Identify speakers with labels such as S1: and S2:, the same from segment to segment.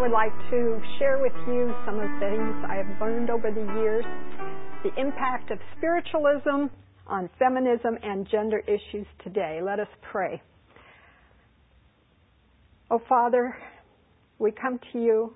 S1: would like to share with you some of the things I have learned over the years, the impact of spiritualism on feminism and gender issues today. Let us pray. Oh, Father, we come to you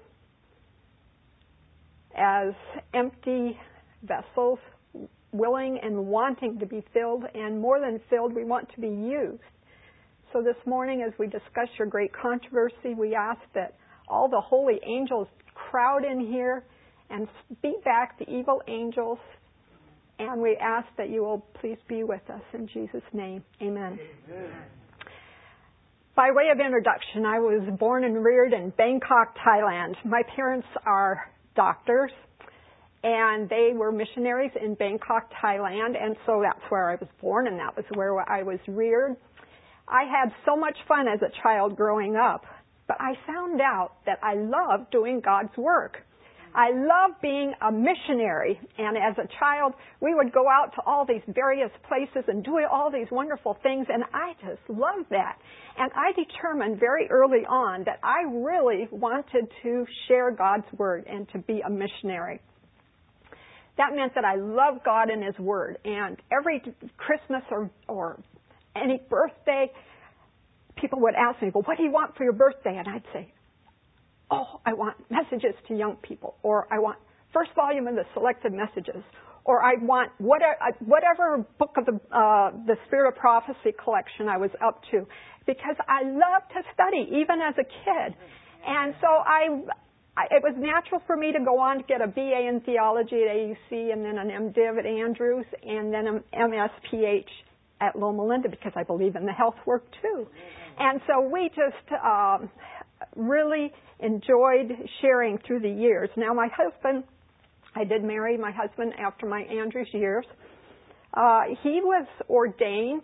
S1: as empty vessels, willing and wanting to be filled, and more than filled, we want to be used. So this morning, as we discuss your great controversy, we ask that all the holy angels crowd in here and beat back the evil angels, and we ask that you will please be with us in Jesus' name. Amen. Amen. By way of introduction, I was born and reared in Bangkok, Thailand. My parents are doctors, and they were missionaries in Bangkok, Thailand, and so that's where I was born, and that was where I was reared. I had so much fun as a child growing up, but I found out that I love doing God's work. I love being a missionary, and as a child, we would go out to all these various places and do all these wonderful things, and I just loved that. And I determined very early on that I really wanted to share God's Word and to be a missionary. That meant that I love God and His Word, and every Christmas or any birthday, people would ask me, well, what do you want for your birthday? And I'd say, oh, I want messages to young people, or I want first volume of the selected messages, or I want whatever book of the Spirit of Prophecy collection I was up to, because I love to study, even as a kid. And so it was natural for me to go on to get a BA in theology at AUC, and then an MDiv at Andrews, and then an MSPH at Loma Linda, because I believe in the health work too. And so we just really enjoyed sharing through the years. Now my husband, I did marry my husband after my Andrews years. He was ordained,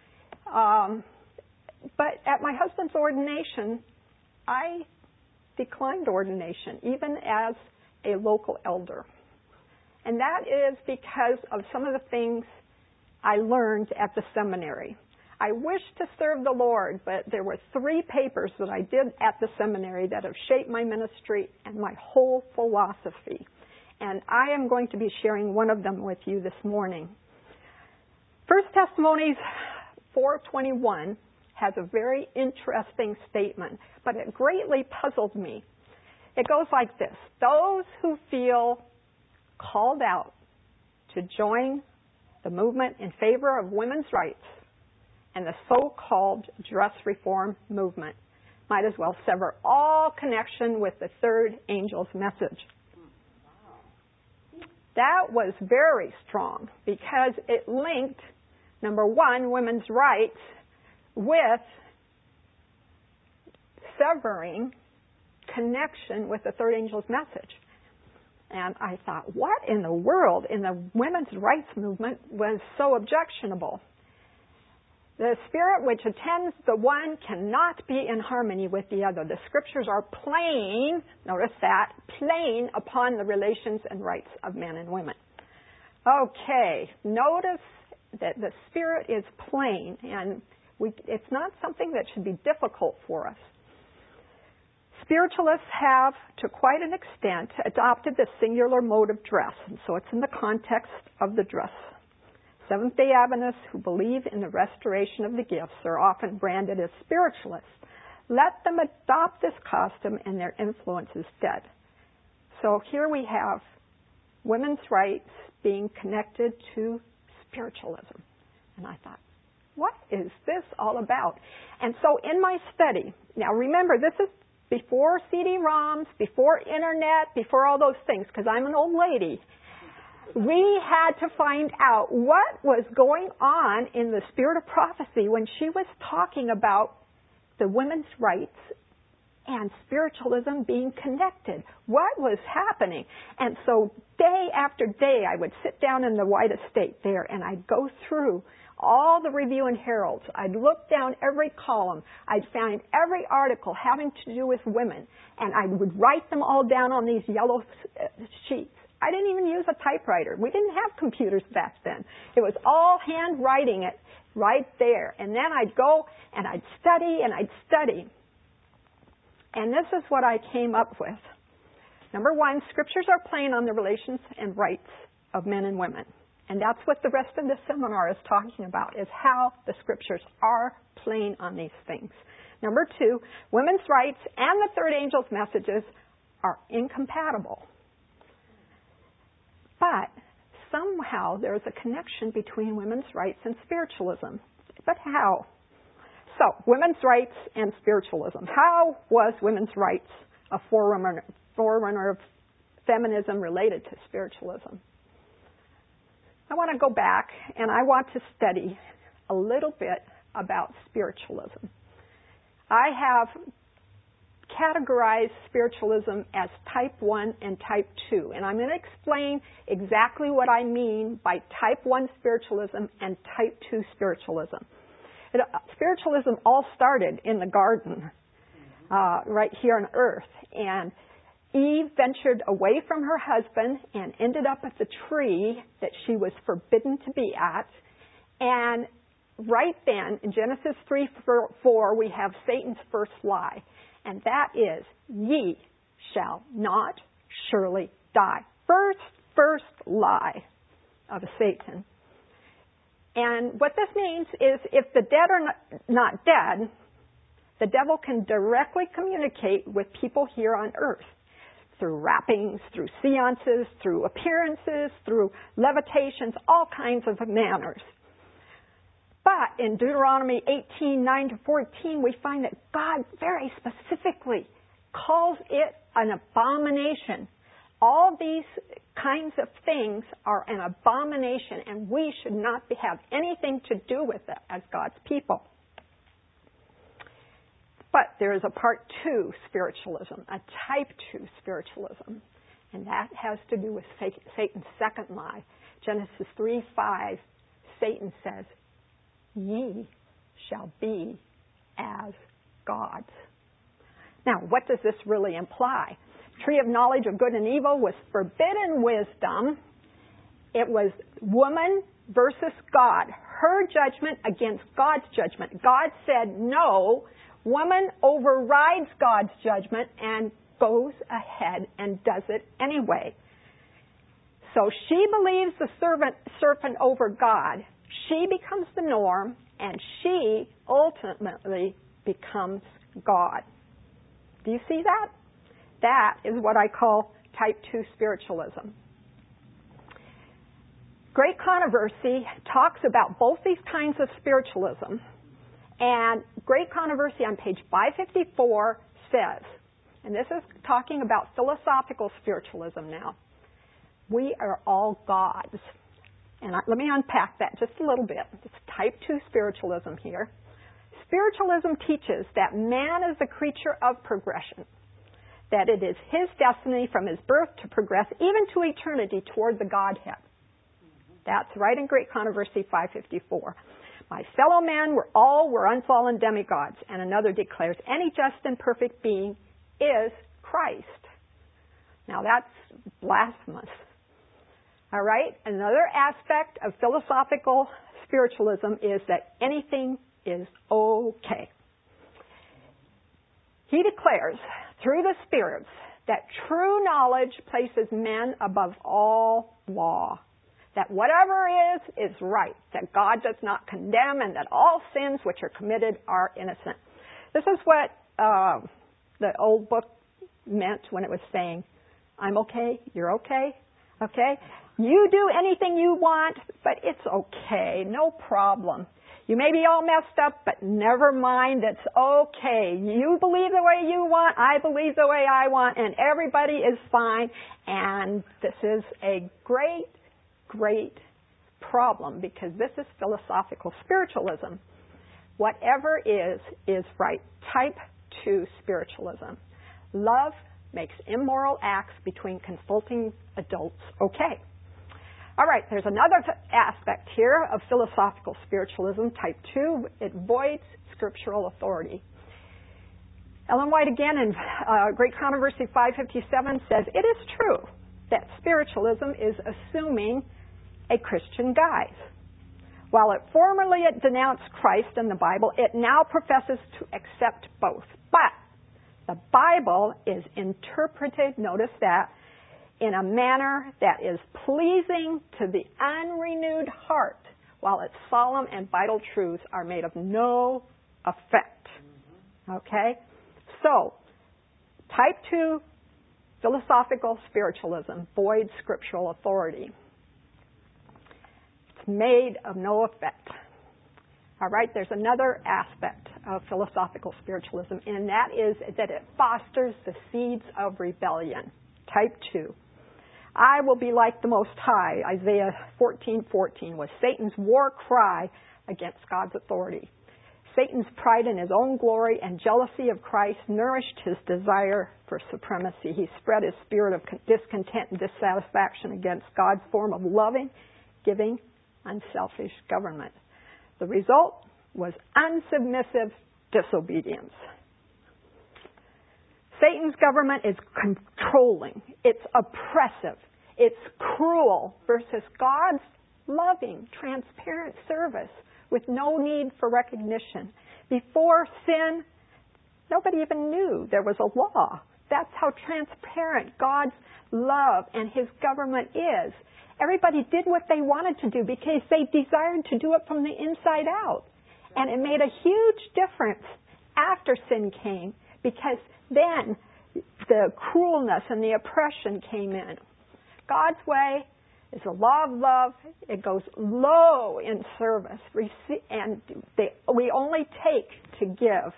S1: but at my husband's ordination, I declined ordination, even as a local elder. And that is because of some of the things I learned at the seminary. I wish to serve the Lord, but there were 3 papers that I did at the seminary that have shaped my ministry and my whole philosophy. And I am going to be sharing one of them with you this morning. First Testimonies 4:21 has a very interesting statement, but it greatly puzzled me. It goes like this: those who feel called out to join the movement in favor of women's rights and the so-called dress reform movement might as well sever all connection with the third angel's message. That was very strong because it linked, number one, women's rights with severing connection with the third angel's message. And I thought, what in the world in the women's rights movement was so objectionable? The spirit which attends the one cannot be in harmony with the other. The scriptures are plain, notice that, plain upon the relations and rights of men and women. Okay, notice that the spirit is plain, and it's not something that should be difficult for us. Spiritualists have, to quite an extent, adopted the singular mode of dress, and so it's in the context of the dress. Seventh-day Adventists who believe in the restoration of the gifts are often branded as spiritualists. Let them adopt this costume and their influence is dead. So here we have women's rights being connected to spiritualism. And I thought, what is this all about? And so in my study, now remember, this is before CD-ROMs, before internet, before all those things, because I'm an old lady. We had to find out what was going on in the Spirit of Prophecy when she was talking about the women's rights and spiritualism being connected. What was happening? And so day after day, I would sit down in the White Estate there, and I'd go through all the Review and Heralds. I'd look down every column. I'd find every article having to do with women, and I would write them all down on these yellow sheets. I didn't even use a typewriter. We didn't have computers back then. It was all handwriting it right there. And then I'd go and I'd study and I'd study. And this is what I came up with. Number one, scriptures are plain on the relations and rights of men and women. And that's what the rest of this seminar is talking about, is how the scriptures are plain on these things. Number two, women's rights and the third angel's messages are incompatible. But somehow there's a connection between women's rights and spiritualism. But how? So, women's rights and spiritualism. How was women's rights a forerunner of feminism related to spiritualism? I want to go back and I want to study a little bit about spiritualism. I have categorized spiritualism as type 1 and type 2, and I'm going to explain exactly what I mean by type 1 spiritualism and type 2 spiritualism. Spiritualism all started in the garden, right here on earth, and Eve ventured away from her husband and ended up at the tree that she was forbidden to be at. And right then, in Genesis 3:4, we have Satan's first lie. And that is, ye shall not surely die. First lie of Satan. And what this means is if the dead are not dead, the devil can directly communicate with people here on earth. Through wrappings, through seances, through appearances, through levitations, all kinds of manners. But in Deuteronomy 18:9-14, we find that God very specifically calls it an abomination. All these kinds of things are an abomination, and we should not have anything to do with it as God's people. But there is a part 2 spiritualism, a type 2 spiritualism, and that has to do with Satan's second lie. Genesis 3:5, Satan says, ye shall be as gods. Now, what does this really imply? Tree of knowledge of good and evil was forbidden wisdom. It was woman versus God, her judgment against God's judgment. God said no. Woman overrides God's judgment and goes ahead and does it anyway. So she believes the serpent over God. She becomes the norm, and she ultimately becomes God. Do you see that? That is what I call type 2 spiritualism. Great Controversy talks about both these kinds of spiritualism. And Great Controversy on page 554 says, and this is talking about philosophical spiritualism now, we are all gods. And let me unpack that just a little bit. It's type 2 spiritualism here. Spiritualism teaches that man is a creature of progression, that it is his destiny from his birth to progress even to eternity toward the Godhead. That's right in Great Controversy 554. My fellow men were unfallen demigods, and another declares any just and perfect being is Christ. Now that's blasphemous. All right? Another aspect of philosophical spiritualism is that anything is okay. He declares through the spirits that true knowledge places men above all law. That whatever is right. That God does not condemn, and that all sins which are committed are innocent. This is what the old book meant when it was saying, I'm okay, you're okay, okay? You do anything you want, but it's okay, no problem. You may be all messed up, but never mind, it's okay. You believe the way you want, I believe the way I want, and everybody is fine. And this is a great problem, because this is philosophical spiritualism. Whatever is right. Type 2 spiritualism. Love makes immoral acts between consulting adults okay. All right, there's another aspect here of philosophical spiritualism, type 2. It voids scriptural authority. Ellen White again in Great Controversy 557 says, it is true that spiritualism is assuming a Christian guise. While it formerly denounced Christ and the Bible, it now professes to accept both. But The Bible is interpreted, notice that, in a manner that is pleasing to the unrenewed heart, while its solemn and vital truths are made of no effect. Okay? So, type 2 philosophical spiritualism voids scriptural authority. It's made of no effect. All right, there's another aspect of philosophical spiritualism, and that is that it fosters the seeds of rebellion. Type 2. I will be like the Most High, Isaiah 14:14, was Satan's war cry against God's authority. Satan's pride in his own glory and jealousy of Christ nourished his desire for supremacy. He spread his spirit of discontent and dissatisfaction against God's form of loving, giving, unselfish government. The result was unsubmissive disobedience. Satan's government is controlling. It's oppressive. It's cruel versus God's loving, transparent service with no need for recognition. Before sin, nobody even knew there was a law. That's how transparent God's love and His government is. Everybody did what they wanted to do because they desired to do it from the inside out. And it made a huge difference after sin came, because then the cruelness and the oppression came in. God's way is a law of love. It goes low in service, and we only take to give.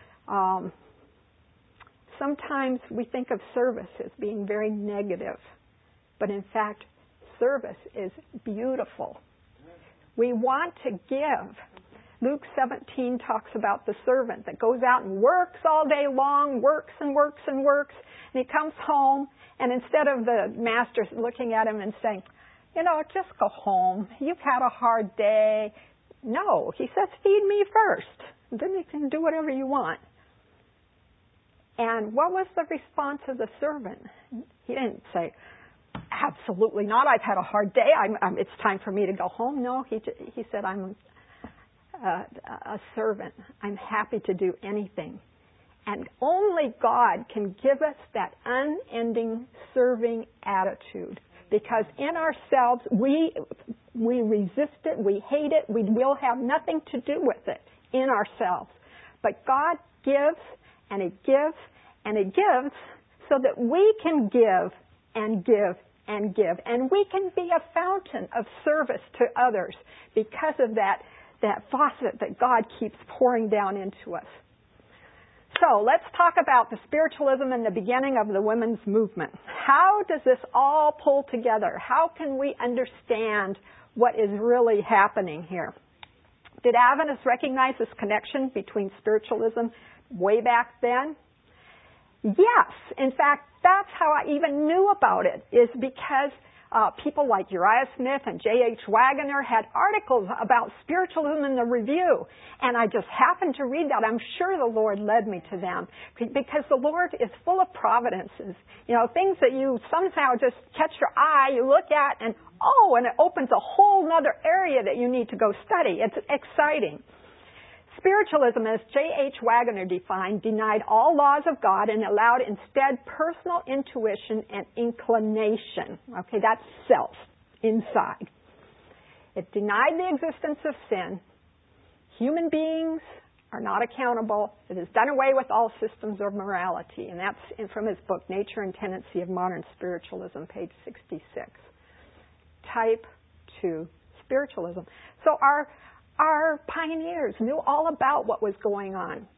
S1: Sometimes we think of service as being very negative, but in fact, service is beautiful. We want to give. Luke 17 talks about the servant that goes out and works all day long, works and works and works, and he comes home, and instead of the master looking at him and saying, just go home. You've had a hard day. No, he says, feed me first. Then you can do whatever you want. And what was the response of the servant? He didn't say, absolutely not. I've had a hard day. It's time for me to go home. No, he said, I'm a servant. I'm happy to do anything. And only God can give us that unending serving attitude. Because in ourselves, we resist it, we hate it, we will have nothing to do with it in ourselves. But God gives, and He gives, and He gives so that we can give and give and give. And we can be a fountain of service to others because of that faucet that God keeps pouring down into us. So let's talk about the spiritualism and the beginning of the women's movement. How does this all pull together? How can we understand what is really happening here? Did Adventists recognize this connection between spiritualism way back then? Yes. In fact, that's how I even knew about it, is because people like Uriah Smith and J.H. Wagoner had articles about spiritualism in the Review. And I just happened to read that. I'm sure the Lord led me to them, because the Lord is full of providences. Things that you somehow just catch your eye, you look at, and it opens a whole other area that you need to go study. It's exciting. Spiritualism, as J.H. Wagoner defined, denied all laws of God and allowed instead personal intuition and inclination. Okay, that's self, inside. It denied the existence of sin. Human beings are not accountable. It has done away with all systems of morality. And that's from his book, Nature and Tendency of Modern Spiritualism, page 66. Type 2 spiritualism. So our pioneers knew all about what was going on.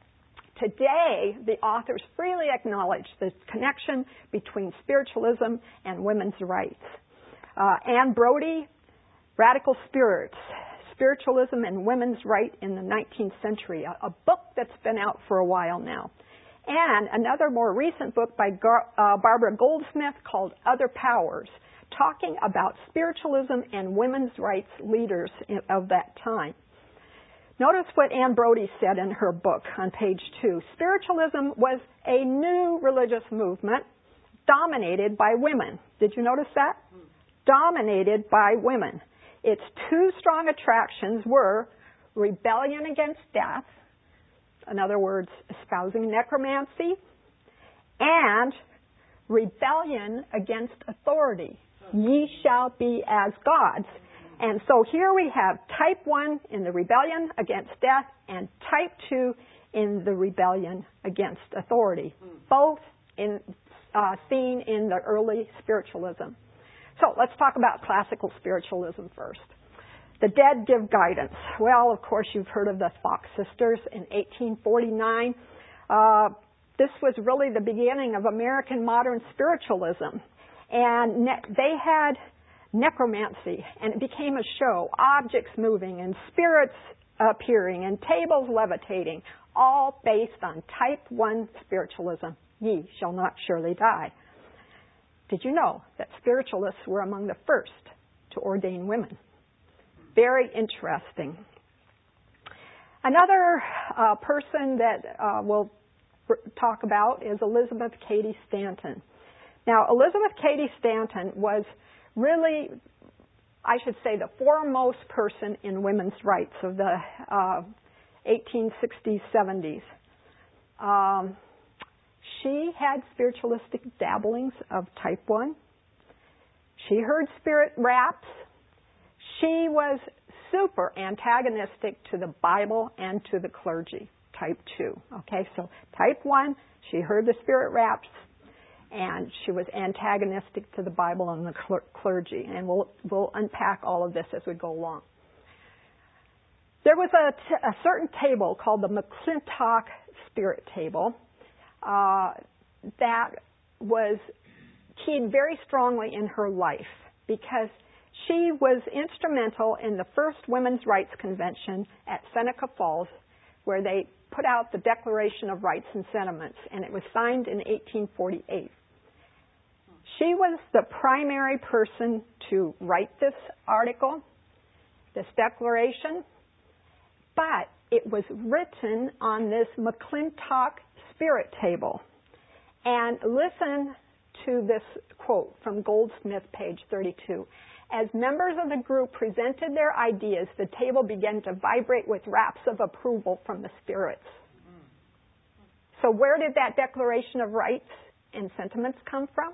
S1: Today, the authors freely acknowledge the connection between spiritualism and women's rights. Anne Brodie, Radical Spirits, Spiritualism and Women's Right in the 19th Century, a book that's been out for a while now. And another more recent book by Barbara Goldsmith called Other Powers, talking about spiritualism and women's rights leaders of that time. Notice what Anne Brodie said in her book on page 2. Spiritualism was a new religious movement dominated by women. Did you notice that? Dominated by women. Its two strong attractions were rebellion against death, in other words, espousing necromancy, and rebellion against authority. Ye shall be as gods. And so here we have type 1 in the rebellion against death and type 2 in the rebellion against authority, both seen in the early spiritualism. So let's talk about classical spiritualism first. The dead give guidance. Well, of course, you've heard of the Fox sisters in 1849. This was really the beginning of American modern spiritualism. And they had necromancy, and it became a show, objects moving and spirits appearing and tables levitating, all based on type 1 spiritualism. Ye shall not surely die. Did you know that spiritualists were among the first to ordain women? Very interesting. Another person that we'll talk about is Elizabeth Cady Stanton. Now, Elizabeth Cady Stanton was really, I should say, the foremost person in women's rights of the 1860s, 70s. She had spiritualistic dabblings of type 1. She heard spirit raps. She was super antagonistic to the Bible and to the clergy, type 2. Okay, so type 1, she heard the spirit raps, and she was antagonistic to the Bible and the clergy. And we'll unpack all of this as we go along. There was a certain table called the McClintock Spirit Table that was keyed very strongly in her life because she was instrumental in the first Women's Rights Convention at Seneca Falls, where they put out the Declaration of Rights and Sentiments, and it was signed in 1848. She was the primary person to write this article, this declaration, but it was written on this McClintock Spirit Table. And listen to this quote from Goldsmith, page 32. As members of the group presented their ideas, the table began to vibrate with raps of approval from the spirits. So where did that Declaration of Rights and Sentiments come from?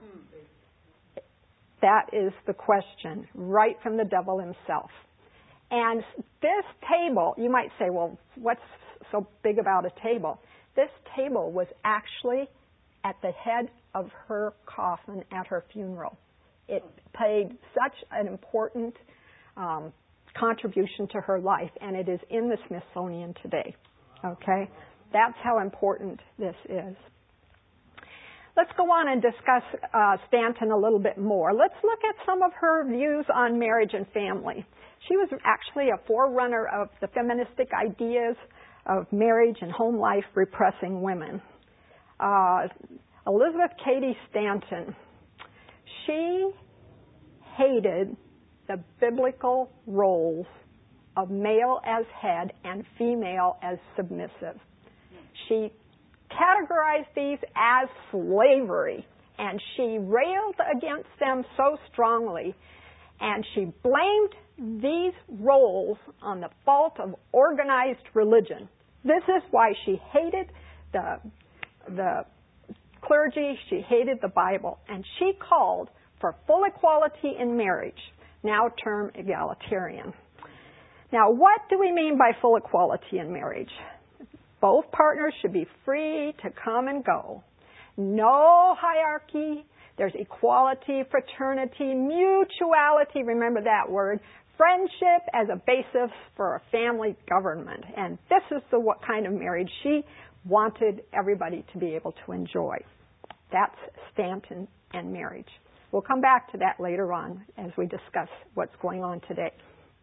S1: That is the question, right from the devil himself. And this table, you might say, well, what's so big about a table? This table was actually at the head of her coffin at her funeral. It played such an important contribution to her life, and it is in the Smithsonian today. Okay? That's how important this is. Let's go on and discuss Stanton a little bit more. Let's look at some of her views on marriage and family. She was actually a forerunner of the feministic ideas of marriage and home life repressing women. Elizabeth Cady Stanton, she hated the biblical roles of male as head and female as submissive. She categorized these as slavery, and she railed against them so strongly, and she blamed these roles on the fault of organized religion. This is why she hated the clergy, she hated the Bible, and she called for full equality in marriage, now termed egalitarian. Now, what do we mean by full equality in marriage? Both partners should be free to come and go. No hierarchy. There's equality, fraternity, mutuality, remember that word, friendship as a basis for a family government. And this is what kind of marriage she wanted everybody to be able to enjoy. That's Stanton and marriage. We'll come back to that later on as we discuss what's going on today.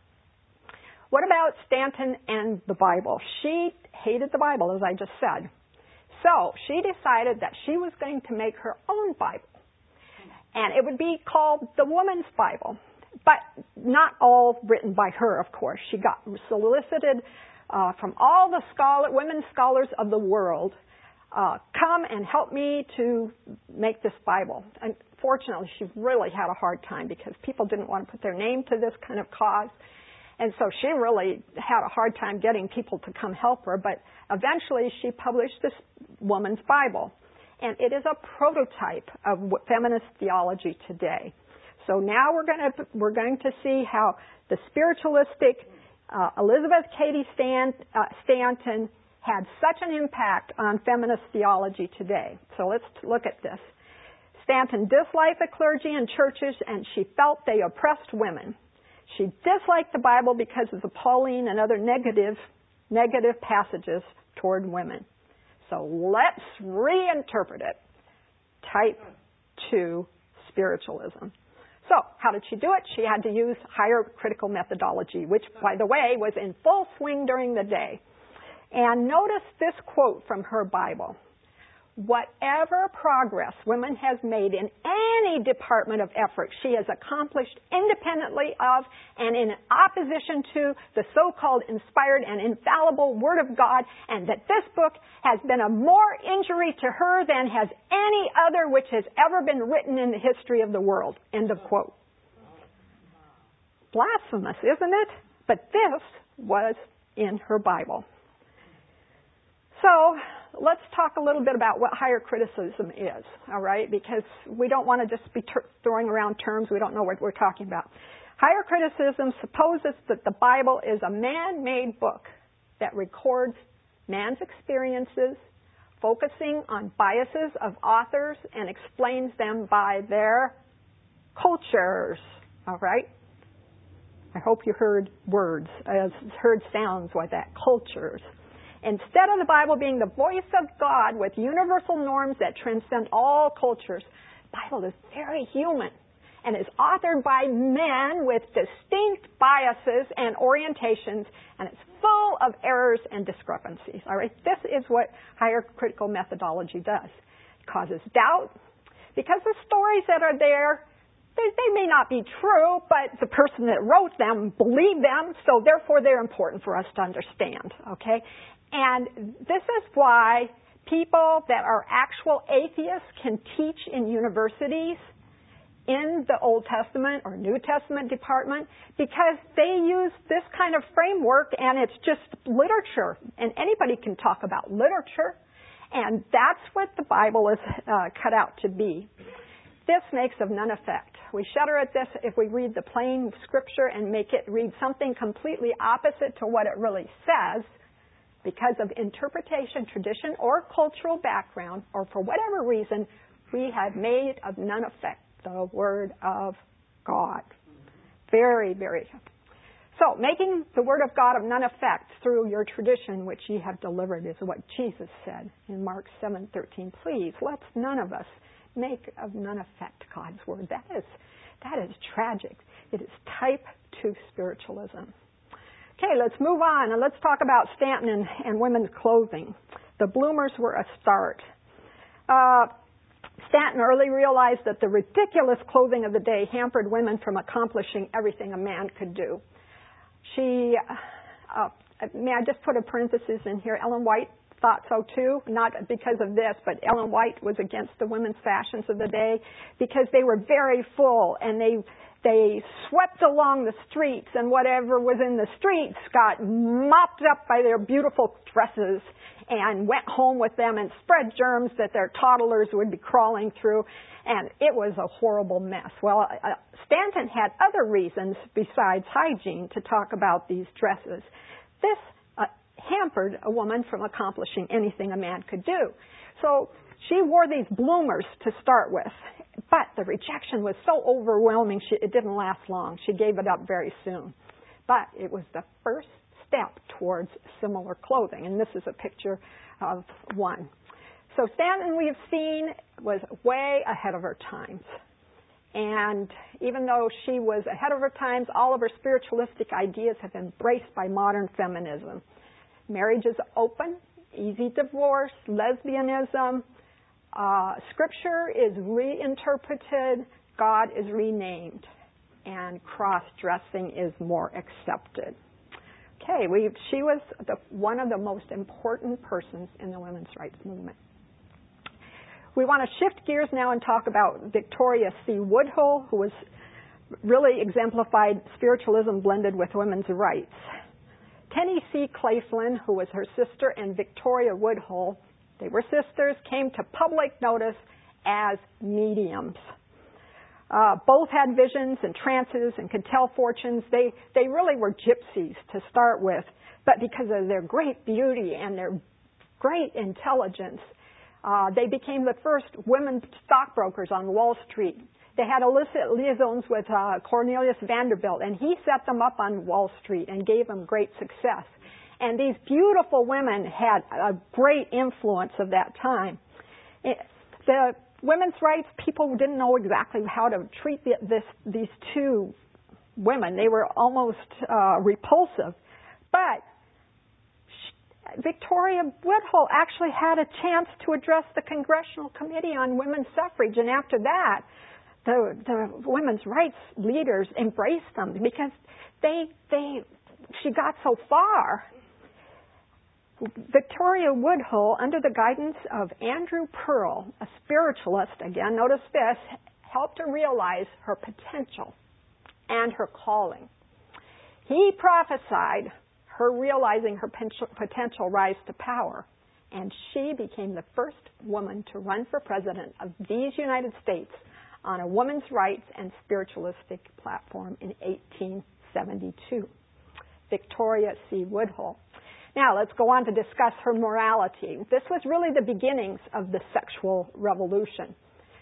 S1: What about Stanton and the Bible? She hated the Bible, as I just said. So she decided that she was going to make her own Bible. And it would be called the Woman's Bible. But not all written by her, of course. She got solicited from all the women scholars of the world, come and help me to make this Bible. Unfortunately, she really had a hard time because people didn't want to put their name to this kind of cause. And so she really had a hard time getting people to come help her. But eventually she published this Woman's Bible. and it is a prototype of feminist theology today. So now we're going to see how the spiritualistic Elizabeth Cady Stanton had such an impact on feminist theology today. So let's look at this. Stanton disliked the clergy and churches, and she felt they oppressed women. She disliked the Bible because of the Pauline and other negative passages toward women. So let's reinterpret it. Type 2 spiritualism. So how did she do it? She had to use higher critical methodology, which, by the way, was in full swing during the day. And notice this quote from her Bible. Whatever progress women has made in any department of effort, she has accomplished independently of and in opposition to the so-called inspired and infallible Word of God, and that this book has been a more injury to her than has any other which has ever been written in the history of the world. End of quote. Blasphemous, isn't it? But this was in her Bible. So, let's talk a little bit about what higher criticism is, all right? Because we don't want to just be throwing around terms we don't know what we're talking about. Higher criticism supposes that the Bible is a man-made book that records man's experiences, focusing on biases of authors and explains them by their cultures, all right? I hope you heard words, heard sounds like that, cultures. Instead of the Bible being the voice of God with universal norms that transcend all cultures, the Bible is very human and is authored by men with distinct biases and orientations, and it's full of errors and discrepancies. All right, this is what higher critical methodology does. It causes doubt because the stories that are there, they may not be true, but the person that wrote them believed them, so therefore they're important for us to understand. Okay. And this is why people that are actual atheists can teach in universities in the Old Testament or New Testament department, because they use this kind of framework, and it's just literature. And anybody can talk about literature. And that's what the Bible is cut out to be. This makes of none effect. We shudder at this if we read the plain scripture and make it read something completely opposite to what it really says, because of interpretation, tradition, or cultural background, or for whatever reason, we have made of none effect the Word of God. Very, very. So, making the Word of God of none effect through your tradition, which ye have delivered, is what Jesus said in Mark 7:13. Please, let's none of us make of none effect God's Word. That is tragic. It is type 2 spiritualism. Okay, let's move on and let's talk about Stanton and women's clothing. The bloomers were a start. Stanton early realized that the ridiculous clothing of the day hampered women from accomplishing everything a man could do. May I just put a parenthesis in here? Ellen White thought so too, not because of this, but Ellen White was against the women's fashions of the day because they were very full, and they swept along the streets, and whatever was in the streets got mopped up by their beautiful dresses and went home with them and spread germs that their toddlers would be crawling through, and it was a horrible mess. Well, Stanton had other reasons besides hygiene to talk about these dresses. This hampered a woman from accomplishing anything a man could do. So she wore these bloomers to start with, but the rejection was so overwhelming it didn't last long. She gave it up very soon. But it was the first step towards similar clothing, and this is a picture of one. So Stanton, we've seen, was way ahead of her times. And even though she was ahead of her times, all of her spiritualistic ideas have been embraced by modern feminism. Marriage is open, easy divorce, lesbianism. Scripture is reinterpreted, God is renamed, and cross-dressing is more accepted. Okay, she was one of the most important persons in the women's rights movement. We want to shift gears now and talk about Victoria C. Woodhull, who was really exemplified spiritualism blended with women's rights. Tenny C. Claflin, who was her sister, and Victoria Woodhull They were sisters, came to public notice as mediums. Both had visions and trances and could tell fortunes. They really were gypsies to start with, but because of their great beauty and their great intelligence, they became the first women stockbrokers on Wall Street. They had illicit liaisons with Cornelius Vanderbilt, and he set them up on Wall Street and gave them great success. And these beautiful women had a great influence of that time. The women's rights, people didn't know exactly how to treat these two women. They were almost repulsive. But Victoria Woodhull actually had a chance to address the Congressional Committee on Women's Suffrage, and after that, the women's rights leaders embraced them because she got so far. Victoria Woodhull, under the guidance of Andrew Pearl, a spiritualist, again, notice this, helped her realize her potential and her calling. He prophesied her realizing her potential rise to power, and she became the first woman to run for president of these United States on a women's rights and spiritualistic platform in 1872. Victoria C. Woodhull. Now, let's go on to discuss her morality. This was really the beginnings of the sexual revolution.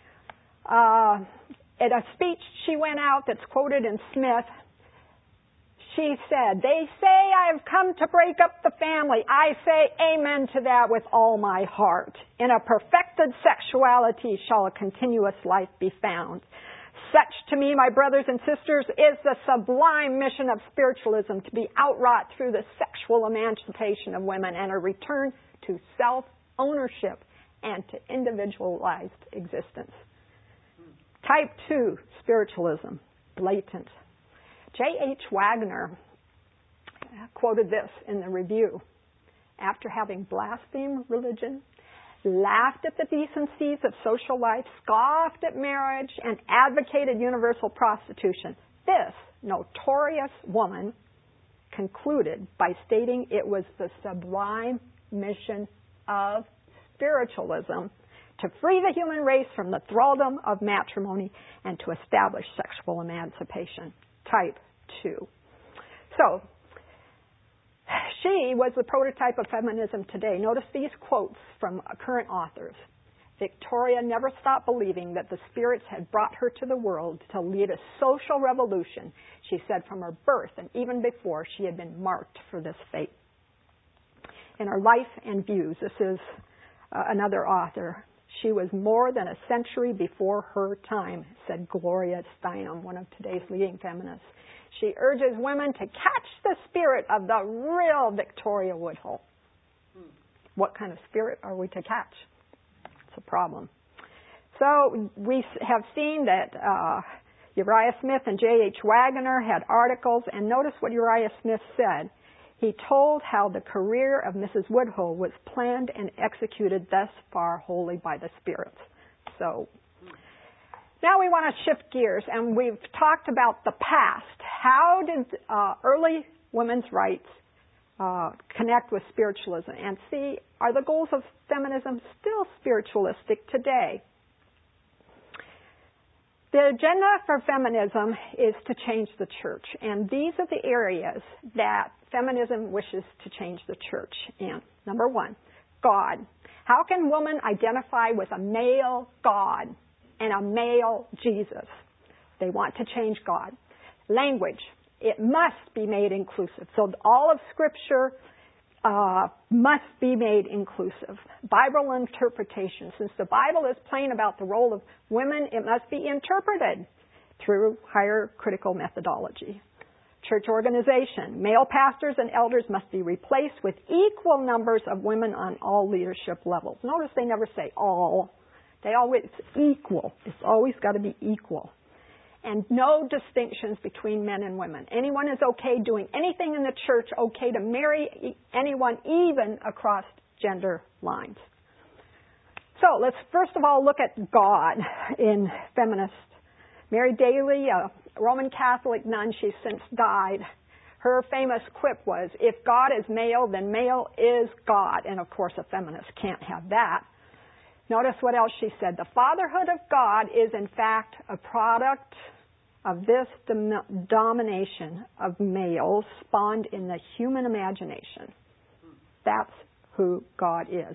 S1: At a speech she went out that's quoted in Smith, she said, "They say I have come to break up the family. I say amen to that with all my heart. In a perfected sexuality shall a continuous life be found. Such, to me, my brothers and sisters, is the sublime mission of spiritualism, to be outwrought through the sexual emancipation of women and a return to self-ownership and to individualized existence." Type 2 spiritualism, blatant. J.H. Wagner quoted this in the review. After having blasphemed religion, laughed at the decencies of social life, scoffed at marriage, and advocated universal prostitution, this notorious woman concluded by stating it was the sublime mission of spiritualism to free the human race from the thraldom of matrimony and to establish sexual emancipation. Type 2. So, she was the prototype of feminism today. Notice these quotes from current authors. Victoria never stopped believing that the spirits had brought her to the world to lead a social revolution. She said from her birth and even before, she had been marked for this fate. In her life and views, this is another author. She was more than a century before her time, said Gloria Steinem, one of today's leading feminists. She urges women to catch the spirit of the real Victoria Woodhull. What kind of spirit are we to catch? It's a problem. So we have seen that Uriah Smith and J.H. Wagner had articles, and notice what Uriah Smith said. He told how the career of Mrs. Woodhull was planned and executed thus far wholly by the spirits. So now we want to shift gears, and we've talked about the past. How did early women's rights connect with spiritualism? And see, are the goals of feminism still spiritualistic today? The agenda for feminism is to change the church, and these are the areas that feminism wishes to change the church in. Number one, God. How can women identify with a male God and a male Jesus? They want to change God. Language. It must be made inclusive. So all of Scripture must be made inclusive. Bible interpretation. Since the Bible is plain about the role of women, it must be interpreted through higher critical methodology. Church organization. Male pastors and elders must be replaced with equal numbers of women on all leadership levels. Notice they never say all. They always equal. It's always got to be equal. And no distinctions between men and women. Anyone is okay doing anything in the church, okay to marry anyone, even across gender lines. So let's first of all look at God in feminist. Mary Daly, a Roman Catholic nun, she's since died. Her famous quip was, if God is male, then male is God. And of course, a feminist can't have that. Notice what else she said. The fatherhood of God is in fact a product of this domination of males spawned in the human imagination. That's who God is.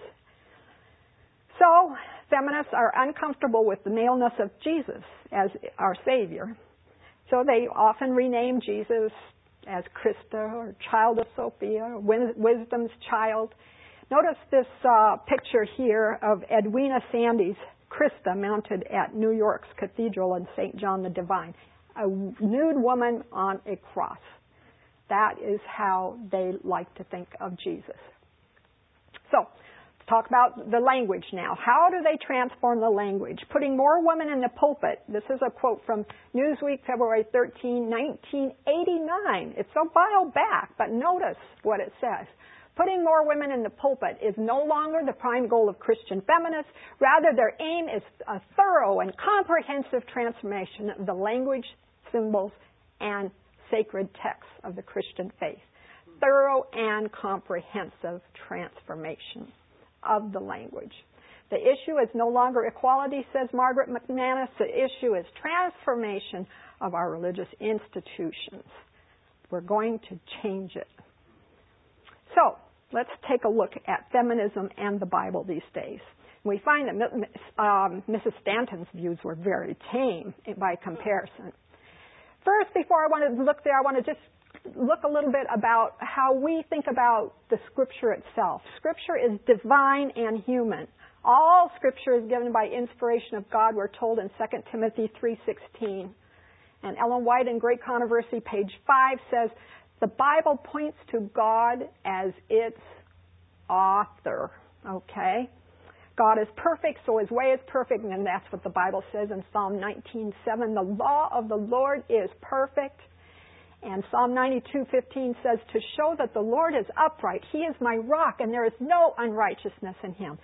S1: So, feminists are uncomfortable with the maleness of Jesus as our Savior. So they often rename Jesus as Krista or Child of Sophia or Wisdom's Child. Notice this picture here of Edwina Sandy's Krista mounted at New York's Cathedral in St. John the Divine. A nude woman on a cross. That is how they like to think of Jesus. So, let's talk about the language now. How do they transform the language? Putting more women in the pulpit. This is a quote from Newsweek, February 13, 1989. It's a while back, but notice what it says. Putting more women in the pulpit is no longer the prime goal of Christian feminists. Rather, their aim is a thorough and comprehensive transformation of the language, symbols, and sacred texts of the Christian faith. Thorough and comprehensive transformation of the language. The issue is no longer equality, says Margaret McManus. The issue is transformation of our religious institutions. We're going to change it. So, let's take a look at feminism and the Bible these days. We find that Mrs. Stanton's views were very tame by comparison. First, before I want to look there, I want to just look a little bit about how we think about the Scripture itself. Scripture is divine and human. All Scripture is given by inspiration of God, we're told in 2 Timothy 3:16. And Ellen White in Great Controversy, page 5, says, the Bible points to God as its author. Okay? God is perfect, so His way is perfect, and that's what the Bible says in Psalm 19:7. The law of the Lord is perfect. And Psalm 92:15 says, to show that the Lord is upright, He is my rock, and there is no unrighteousness in Him.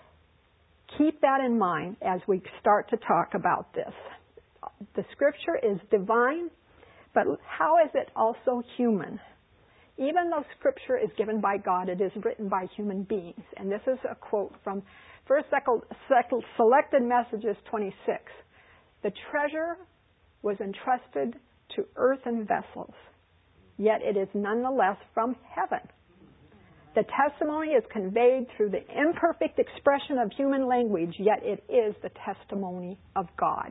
S1: Keep that in mind as we start to talk about this. The Scripture is divine, but how is it also human? Even though Scripture is given by God, it is written by human beings. And this is a quote from First Selected Messages 26. The treasure was entrusted to earthen vessels, yet it is nonetheless from heaven. The testimony is conveyed through the imperfect expression of human language, yet it is the testimony of God.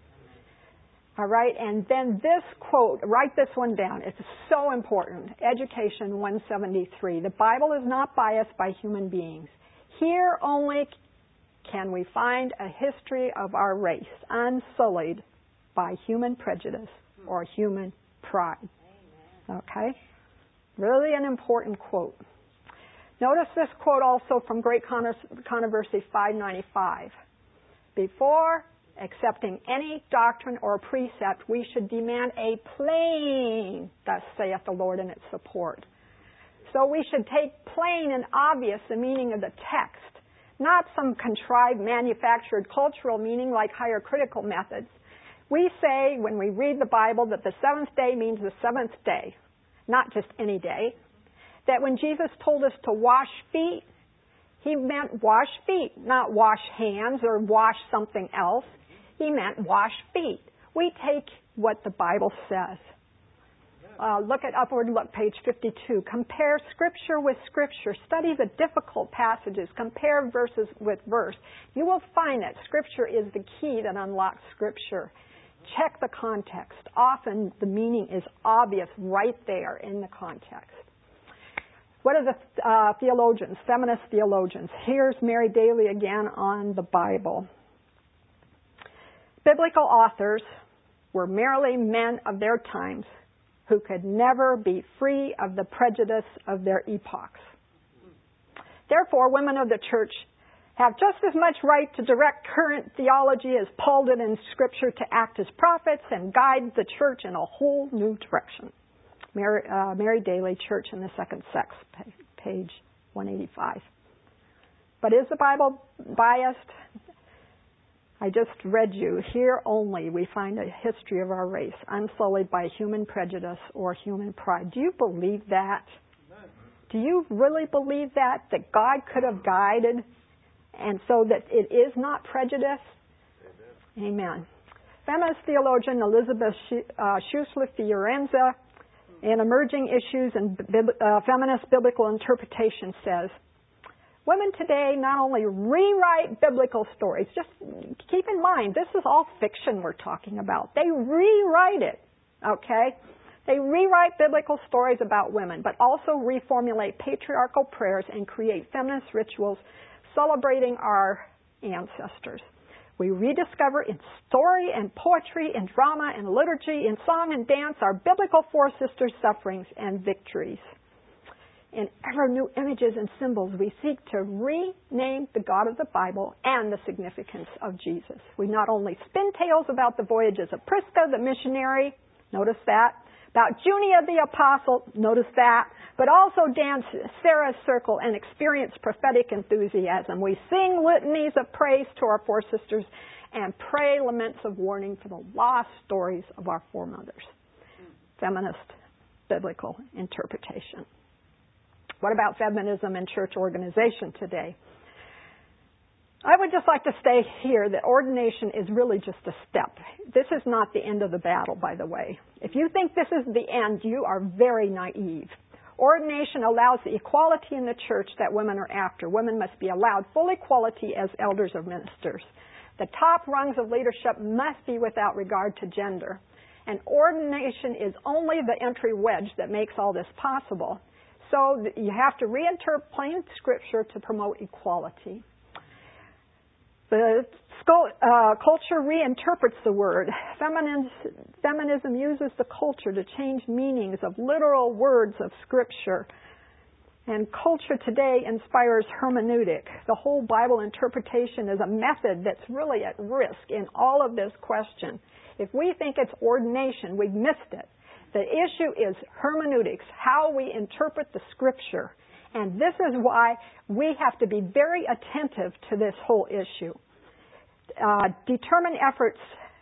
S1: All right, and then this quote, write this one down. It's so important. Education 173. The Bible is not biased by human beings. Here only can we find a history of our race unsullied by human prejudice or human pride. Okay? Really an important quote. Notice this quote also from Great Controversy 595. Before accepting any doctrine or precept, we should demand a plain, thus saith the Lord, in its support. So we should take plain and obvious the meaning of the text, not some contrived, manufactured cultural meaning like higher critical methods. We say, when we read the Bible, that the seventh day means the seventh day, not just any day. That when Jesus told us to wash feet, He meant wash feet, not wash hands or wash something else. He meant wash feet. We take what the Bible says. Look at Upward Look, page 52. Compare Scripture with Scripture. Study the difficult passages. Compare verses with verse. You will find that Scripture is the key that unlocks Scripture. Check the context. Often the meaning is obvious right there in the context. What are the theologians, feminist theologians? Here's Mary Daly again on the Bible. Biblical authors were merely men of their times who could never be free of the prejudice of their epochs. Therefore, women of the church have just as much right to direct current theology as Paul did in Scripture to act as prophets and guide the church in a whole new direction. Mary Daly, Church in the Second Sex, page 185. But is the Bible biased? I just read you, here only we find a history of our race, unsullied by human prejudice or human pride. Do you believe that? Do you really believe that? That God could have guided and so that it is not prejudice? Amen. Feminist theologian Elizabeth Schussler-Fiorenza, in Emerging Issues in Feminist Biblical Interpretation, says, women today not only rewrite biblical stories, just keep in mind, this is all fiction we're talking about. They rewrite it, okay? They rewrite biblical stories about women, but also reformulate patriarchal prayers and create feminist rituals celebrating our ancestors. We rediscover in story and poetry and drama and liturgy, in song and dance, our biblical four sisters' sufferings and victories. In ever new images and symbols, we seek to rename the God of the Bible and the significance of Jesus. We not only spin tales about the voyages of Prisca, the missionary, notice that, about Junia the apostle, notice that, but also dance Sarah's circle and experience prophetic enthusiasm. We sing litanies of praise to our four sisters and pray laments of warning for the lost stories of our foremothers. Feminist biblical interpretation. What about feminism in church organization today? I would just like to say here that ordination is really just a step. This is not the end of the battle, by the way. If you think this is the end, you are very naive. Ordination allows the equality in the church that women are after. Women must be allowed full equality as elders or ministers. The top rungs of leadership must be without regard to gender. And ordination is only the entry wedge that makes all this possible. So you have to reinterpret plain scripture to promote equality. The culture reinterprets the word. Feminism uses the culture to change meanings of literal words of Scripture. And culture today inspires hermeneutic. The whole Bible interpretation is a method that's really at risk in all of this question. If we think it's ordination, we've missed it. The issue is hermeneutics, how we interpret the Scripture. And this is why we have to be very attentive to this whole issue. Determined efforts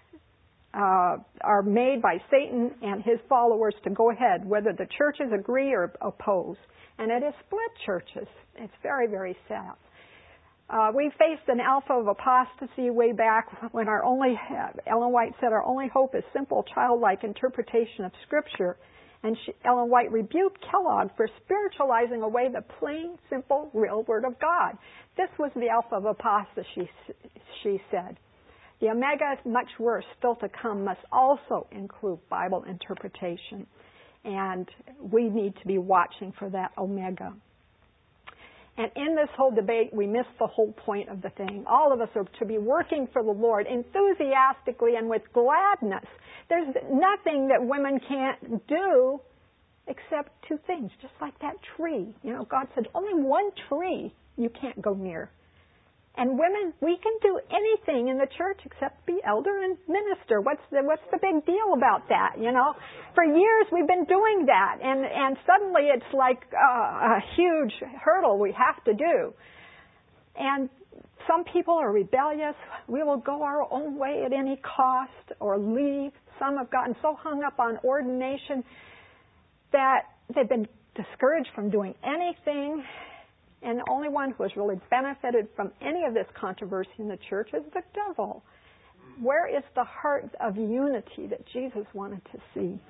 S1: are made by Satan and his followers to go ahead, whether the churches agree or oppose. And it has split churches. It's very, very sad. We faced an alpha of apostasy way back when Ellen White said our only hope is simple, childlike interpretation of Scripture. And Ellen White rebuked Kellogg for spiritualizing away the plain, simple, real Word of God. This was the alpha of apostasy, she said. The omega, much worse, still to come, must also include Bible interpretation. And we need to be watching for that omega. And in this whole debate, we miss the whole point of the thing. All of us are to be working for the Lord enthusiastically and with gladness. There's nothing that women can't do except two things, just like that tree. You know, God said, only one tree you can't go near. And women, we can do anything in the church except be elder and minister. What's the big deal about that, you know? For years we've been doing that, and suddenly it's like a huge hurdle we have to do. And some people are rebellious. We will go our own way at any cost or leave. Some have gotten so hung up on ordination that they've been discouraged from doing anything. And the only one who has really benefited from any of this controversy in the church is the devil. Where is the heart of unity that Jesus wanted to see?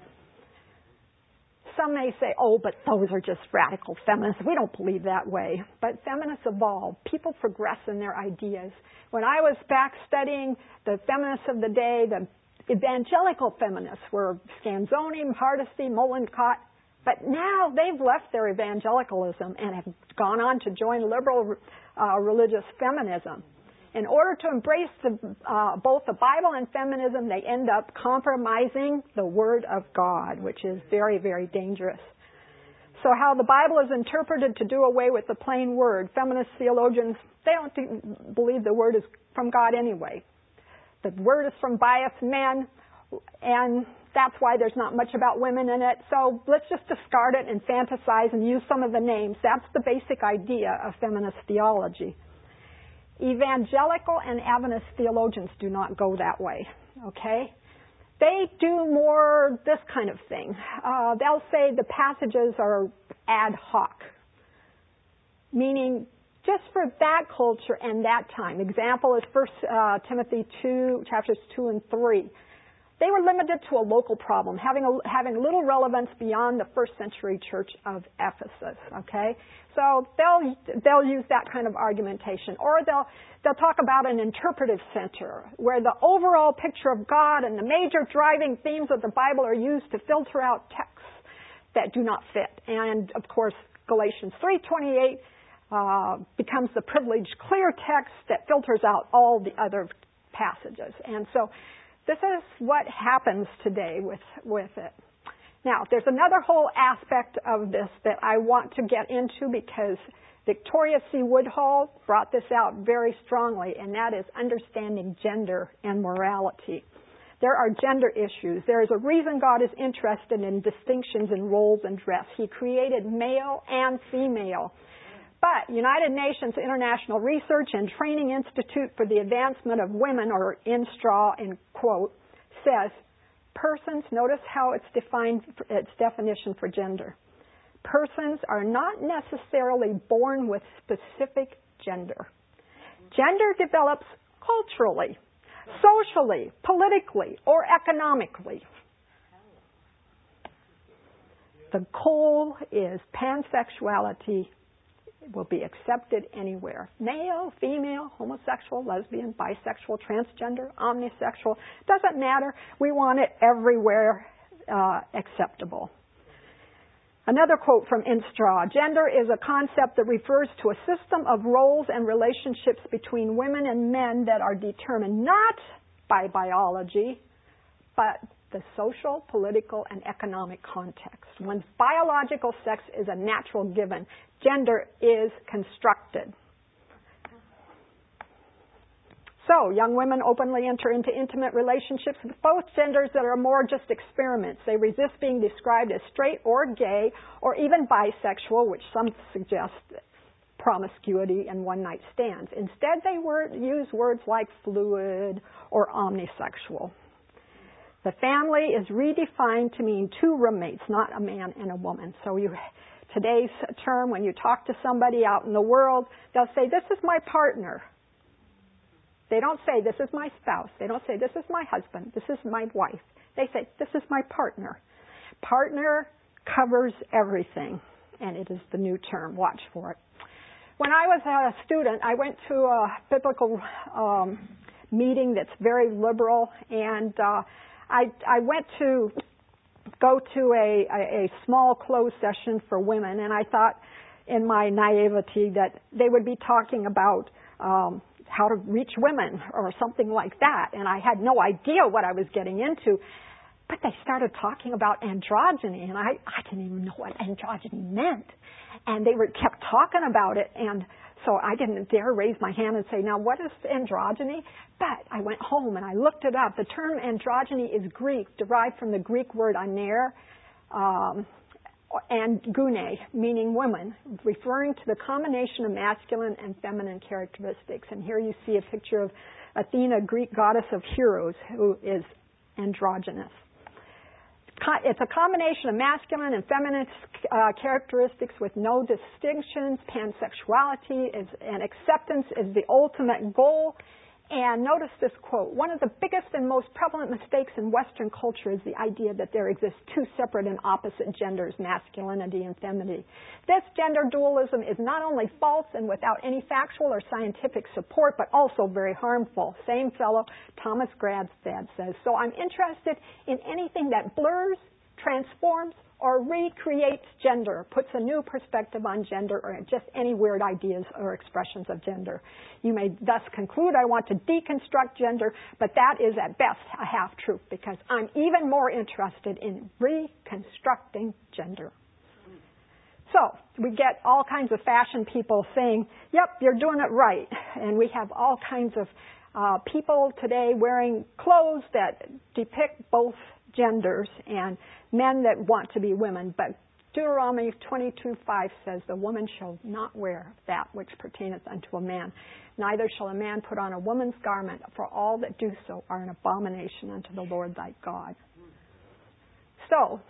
S1: Some may say, oh, but those are just radical feminists. We don't believe that way. But feminists evolve. People progress in their ideas. When I was back studying the feminists of the day, the evangelical feminists were Scanzoni, Hardesty, Mollenkott. But now they've left their evangelicalism and have gone on to join liberal religious feminism. In order to embrace both the Bible and feminism, they end up compromising the Word of God, which is very, very dangerous. So how the Bible is interpreted to do away with the plain Word, feminist theologians, they don't believe the Word is from God anyway. The Word is from biased men, and that's why there's not much about women in it. So let's just discard it and fantasize and use some of the names. That's the basic idea of feminist theology. Evangelical and Adventist theologians do not go that way, okay? They do more this kind of thing. They'll say the passages are ad hoc, meaning just for that culture and that time. Example is 1 Timothy 2, chapters 2 and 3. They were limited to a local problem, having little relevance beyond the first century church of Ephesus, okay? So they'll use that kind of argumentation. Or they'll talk about an interpretive center where the overall picture of God and the major driving themes of the Bible are used to filter out texts that do not fit. And of course, Galatians 3:28 becomes the privileged clear text that filters out all the other passages. And so this is what happens today with it. Now, there's another whole aspect of this that I want to get into because Victoria C. Woodhull brought this out very strongly, and that is understanding gender and morality. There are gender issues. There is a reason God is interested in distinctions in roles and dress. He created male and female. But United Nations International Research and Training Institute for the Advancement of Women, or INSTRA in quote, says, persons, notice how it's defined, its definition for gender. Persons are not necessarily born with specific gender. Gender develops culturally, socially, politically, or economically. The goal is pansexuality will be accepted anywhere. Male, female, homosexual, lesbian, bisexual, transgender, omnisexual, doesn't matter. We want it everywhere acceptable. Another quote from INSTRA, gender is a concept that refers to a system of roles and relationships between women and men that are determined not by biology, but the social, political, and economic context. When biological sex is a natural given, gender is constructed. So, young women openly enter into intimate relationships with both genders that are more just experiments. They resist being described as straight or gay or even bisexual, which some suggest promiscuity and one-night stands. Instead, they use words like fluid or omnisexual. The family is redefined to mean two roommates, not a man and a woman. So today's term, when you talk to somebody out in the world, they'll say, this is my partner. They don't say, this is my spouse. They don't say, this is my husband. This is my wife. They say, this is my partner. Partner covers everything, and it is the new term. Watch for it. When I was a student, I went to a biblical meeting that's very liberal, and I went to go to a small closed session for women, and I thought in my naivety that they would be talking about how to reach women or something like that, and I had no idea what I was getting into. But they started talking about androgyny, and I didn't even know what androgyny meant. And they kept talking about it, and so I didn't dare raise my hand and say, now what is androgyny? But I went home and I looked it up. The term androgyny is Greek, derived from the Greek word aner, and gune, meaning woman, referring to the combination of masculine and feminine characteristics. And here you see a picture of Athena, Greek goddess of heroes, who is androgynous. It's a combination of masculine and feminine characteristics with no distinctions. Pansexuality and acceptance is the ultimate goal. And notice this quote, one of the biggest and most prevalent mistakes in Western culture is the idea that there exist two separate and opposite genders, masculinity and femininity. This gender dualism is not only false and without any factual or scientific support, but also very harmful. Same fellow, Thomas Gradstad, says, so I'm interested in anything that blurs, transforms, or recreates gender, puts a new perspective on gender, or just any weird ideas or expressions of gender. You may thus conclude I want to deconstruct gender, but that is at best a half-truth, because I'm even more interested in reconstructing gender. So, we get all kinds of fashion people saying, yep, you're doing it right. And we have all kinds of people today wearing clothes that depict both genders and men that want to be women. But Deuteronomy 22:5 says, "The woman shall not wear that which pertaineth unto a man, neither shall a man put on a woman's garment, for all that do so are an abomination unto the Lord thy God." So,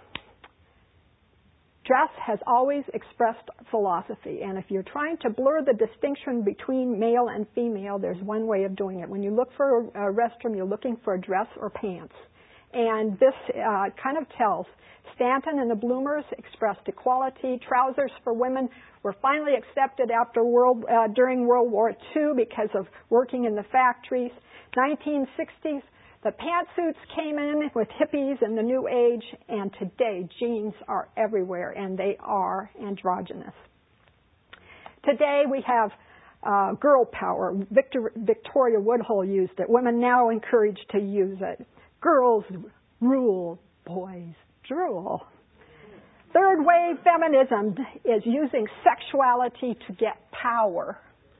S1: dress has always expressed philosophy, and if you're trying to blur the distinction between male and female, there's one way of doing it. When you look for a restroom, you're looking for a dress or pants. And this kind of tells. Stanton and the Bloomers expressed equality. Trousers for women were finally accepted during World War II because of working in the factories. 1960s, the pantsuits came in with hippies and the New Age, and today jeans are everywhere, and they are androgynous. Today we have girl power. Victoria Woodhull used it. Women now encouraged to use it. Girls rule, boys drool. Third wave feminism is using sexuality to get power.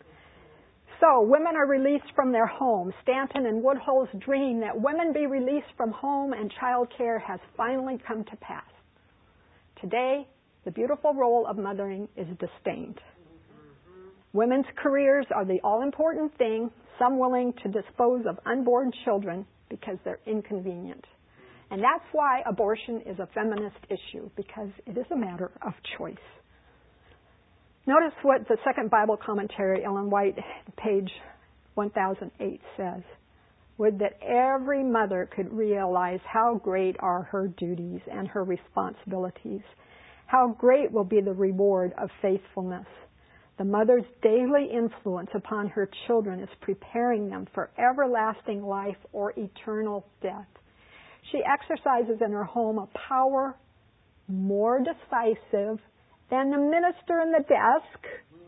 S1: So women are released from their homes. Stanton and Woodhull's dream that women be released from home and child care has finally come to pass. Today, the beautiful role of mothering is disdained. Women's careers are the all-important thing, some willing to dispose of unborn children because they're inconvenient. And that's why abortion is a feminist issue, because it is a matter of choice. Notice what the Second Bible Commentary, Ellen White, page 1008 says. Would that every mother could realize how great are her duties and her responsibilities. How great will be the reward of faithfulness. The mother's daily influence upon her children is preparing them for everlasting life or eternal death. She exercises in her home a power more decisive than the minister in the desk,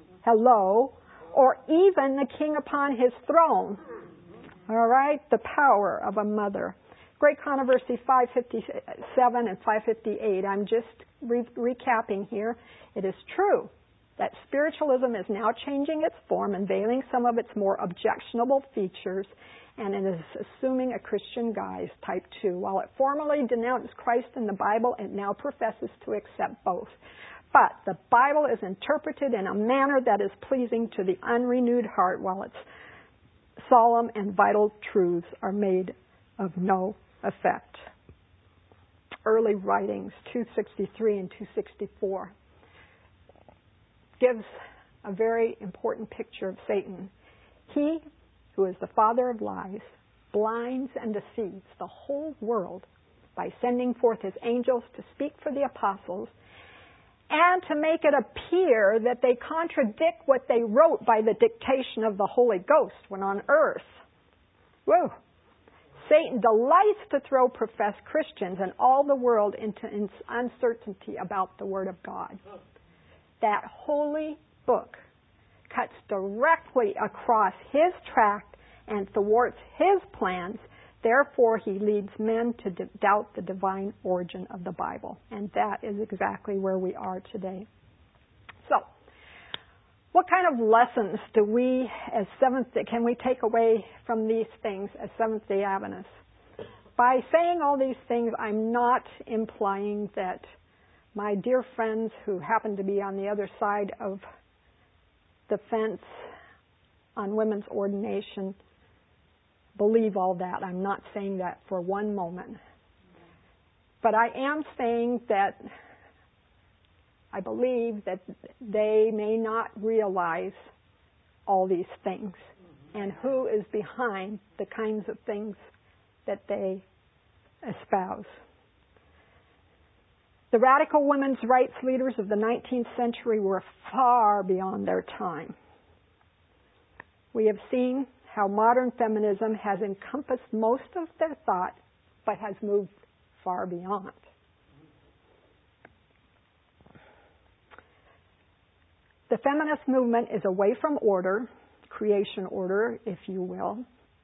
S1: or even the king upon his throne. All right? The power of a mother. Great Controversy 557 and 558. I'm just recapping here. It is true that spiritualism is now changing its form and veiling some of its more objectionable features, and it is assuming a Christian guise, type 2. While it formally denounced Christ in the Bible, it now professes to accept both. But the Bible is interpreted in a manner that is pleasing to the unrenewed heart, while its solemn and vital truths are made of no effect. Early writings, 263 and 264, gives a very important picture of Satan. He, who is the father of lies, blinds and deceives the whole world by sending forth his angels to speak for the apostles and to make it appear that they contradict what they wrote by the dictation of the Holy Ghost when on earth. Whoa! Satan delights to throw professed Christians and all the world into uncertainty about the Word of God. That holy book cuts directly across his track and thwarts his plans. Therefore, he leads men to doubt the divine origin of the Bible. And that is exactly where we are today. So, what kind of lessons do we as Seventh-day, can we take away from these things as Seventh-day Adventists? By saying all these things, I'm not implying that my dear friends who happen to be on the other side of the fence on women's ordination believe all that. I'm not saying that for one moment. But I am saying that I believe that they may not realize all these things and who is behind the kinds of things that they espouse. The radical women's rights leaders of the 19th century were far beyond their time. We have seen how modern feminism has encompassed most of their thought, but has moved far beyond. The feminist movement is away from order, creation order, if you will.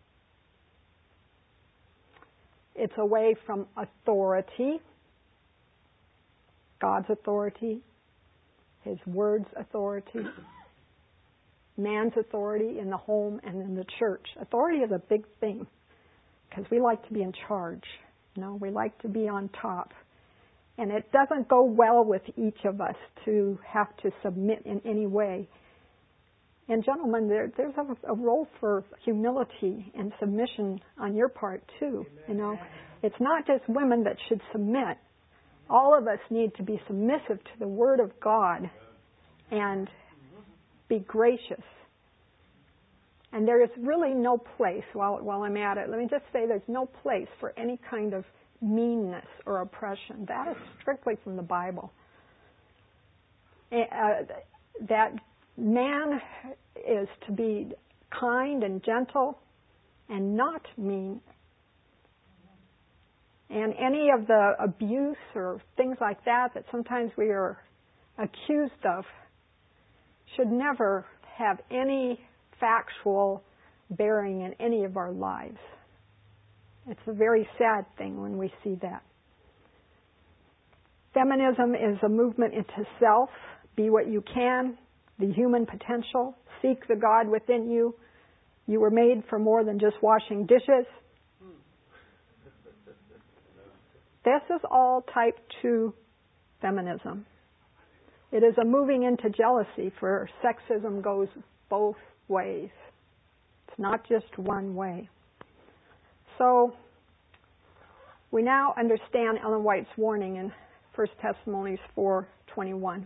S1: It's away from authority, God's authority, His Word's authority, man's authority in the home and in the church. Authority is a big thing because we like to be in charge. You know, we like to be on top. And it doesn't go well with each of us to have to submit in any way. And gentlemen, there's a role for humility and submission on your part too. Amen. You know, it's not just women that should submit. All of us need to be submissive to the Word of God and be gracious. And there is really no place, while I'm at it, let me just say there's no place for any kind of meanness or oppression. That is strictly from the Bible. That man is to be kind and gentle and not mean. And any of the abuse or things like that sometimes we are accused of should never have any factual bearing in any of our lives. It's a very sad thing when we see that. Feminism is a movement into self, be what you can, the human potential, seek the God within you. You were made for more than just washing dishes. This is all type 2 feminism. It is a moving into jealousy, for sexism goes both ways. It's not just one way. So, we now understand Ellen White's warning in 1 Thessalonians 4:21.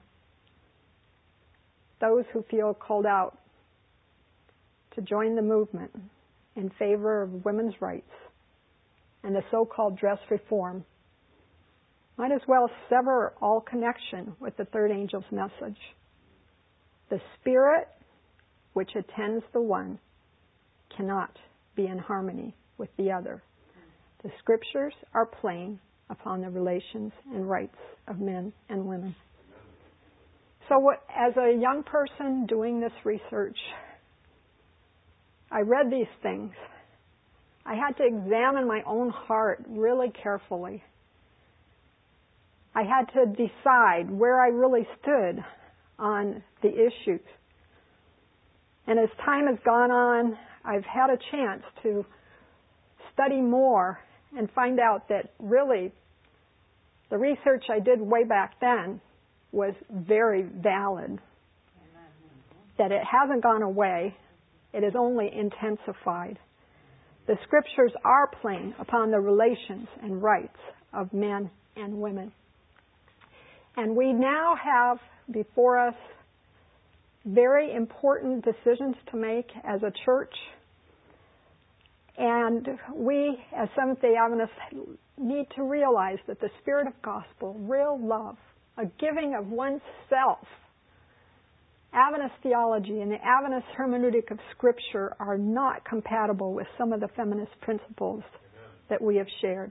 S1: Those who feel called out to join the movement in favor of women's rights and the so-called dress reform might as well sever all connection with the third angel's message. The spirit which attends the one cannot be in harmony with the other. The scriptures are plain upon the relations and rights of men and women. So as a young person doing this research, I read these things. I had to examine my own heart really carefully. I had to decide where I really stood on the issues. And as time has gone on, I've had a chance to study more and find out that really the research I did way back then was very valid. That it hasn't gone away. It has only intensified. The scriptures are plain upon the relations and rights of men and women. And we now have before us very important decisions to make as a church. And we, as Seventh-day Adventists, need to realize that the spirit of gospel, real love, a giving of oneself, Adventist theology and the Adventist hermeneutic of Scripture are not compatible with some of the feminist principles that we have shared.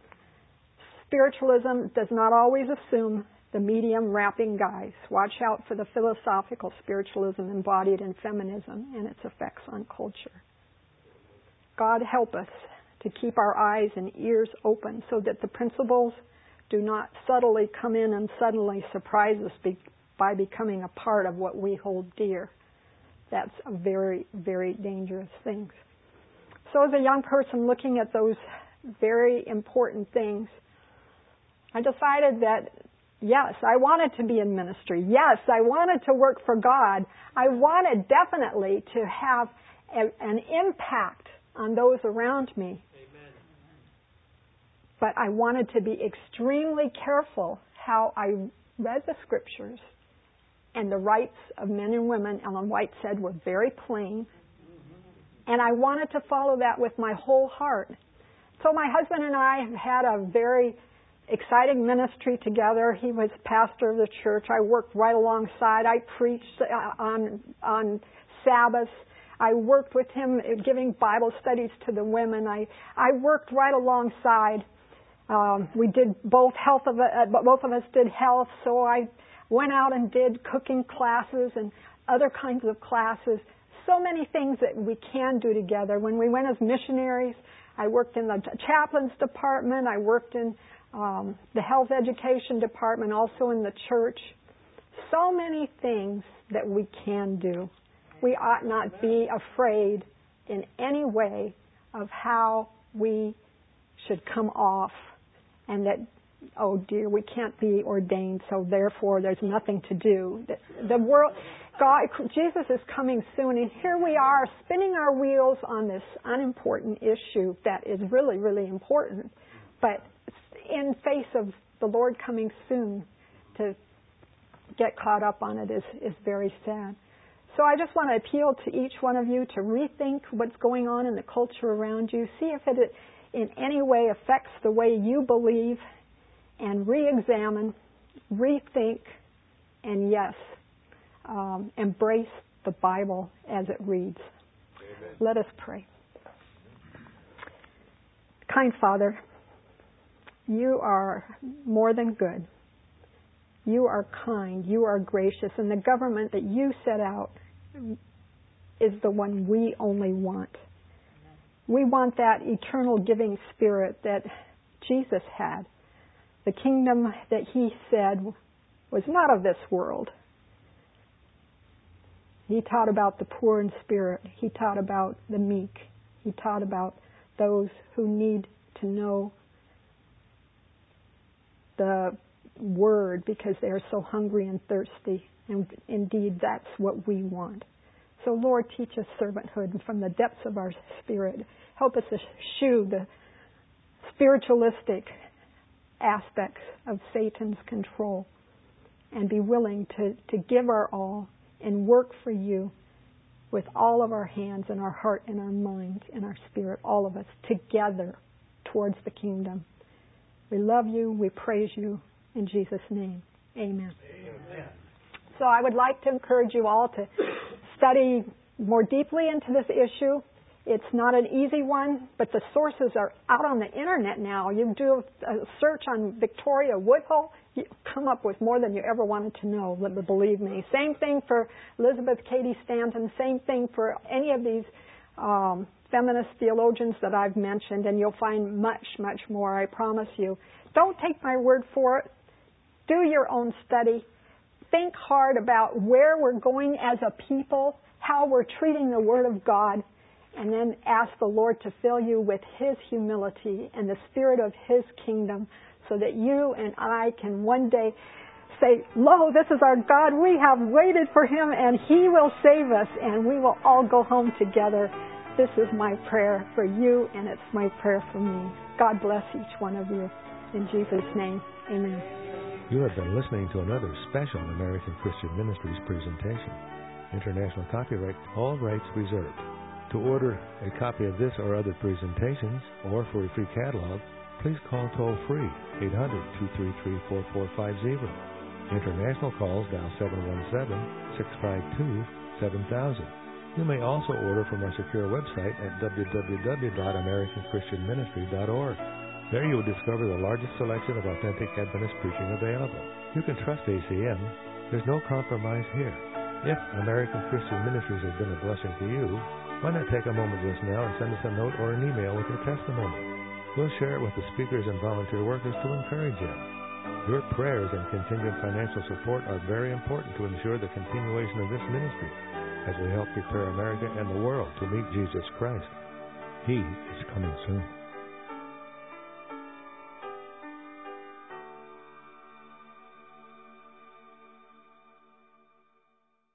S1: Spiritualism does not always assume the medium wrapping guise. Watch out for the philosophical spiritualism embodied in feminism and its effects on culture. God help us to keep our eyes and ears open so that the principles do not subtly come in and suddenly surprise us by becoming a part of what we hold dear. That's a very, very dangerous thing. So as a young person looking at those very important things, I decided that yes, I wanted to be in ministry. Yes, I wanted to work for God. I wanted definitely to have an impact on those around me. Amen. But I wanted to be extremely careful how I read the scriptures, and the rights of men and women, Ellen White said, were very plain. And I wanted to follow that with my whole heart. So my husband and I have had a very exciting ministry together. He was pastor of the church. I worked right alongside. I preached on Sabbath. I worked with him giving Bible studies to the women. I worked right alongside. We did both of us did health, so I went out and did cooking classes and other kinds of classes. So many things that we can do together. When we went as missionaries, I worked in the chaplains department. I worked in the health education department, also in the church. So many things that we can do. We ought not be afraid in any way of how we should come off, and that oh dear, we can't be ordained, so therefore there's nothing to do. The world, God, Jesus is coming soon, and here we are spinning our wheels on this unimportant issue that is really, really important. But in face of the Lord coming soon, to get caught up on it is very sad. So I just want to appeal to each one of you to rethink what's going on in the culture around you. See if it in any way affects the way you believe, and re-examine, rethink, and yes, embrace the Bible as it reads. Amen. Let us pray. Kind Father, you are more than good. You are kind. You are gracious. And the government that you set out is the one we only want. We want that eternal giving spirit that Jesus had. The kingdom that he said was not of this world. He taught about the poor in spirit. He taught about the meek. He taught about those who need to know the Word because they are so hungry and thirsty. And indeed, that's what we want. So, Lord, teach us servanthood from the depths of our spirit. Help us eschew the spiritualistic aspects of Satan's control and be willing to give our all and work for you with all of our hands and our heart and our mind and our spirit, all of us, together towards the kingdom. We love you. We praise you. In Jesus' name, amen. Amen. So I would like to encourage you all to study more deeply into this issue. It's not an easy one, but the sources are out on the internet now. You do a search on Victoria Woodhull, you come up with more than you ever wanted to know, believe me. Same thing for Elizabeth Cady Stanton, same thing for any of these feminist theologians that I've mentioned, and you'll find much, much more, I promise you. Don't take my word for it. Do your own study. Think hard about where we're going as a people, how we're treating the Word of God, and then ask the Lord to fill you with His humility and the spirit of His kingdom so that you and I can one day say, lo, this is our God. We have waited for Him and He will save us and we will all go home together. This is my prayer for you and it's my prayer for me. God bless each one of you. In Jesus' name, amen.
S2: You have been listening to another special American Christian Ministries presentation. International copyright, all rights reserved. To order a copy of this or other presentations, or for a free catalog, please call toll-free 800-233-4450. International calls dial 717-652-7000. You may also order from our secure website at www.americanchristianministry.org. There you will discover the largest selection of authentic Adventist preaching available. You can trust ACM. There's no compromise here. If American Christian Ministries has been a blessing to you, why not take a moment just now and send us a note or an email with your testimony? We'll share it with the speakers and volunteer workers to encourage you. Your prayers and contingent financial support are very important to ensure the continuation of this ministry as we help prepare America and the world to meet Jesus Christ. He is coming soon.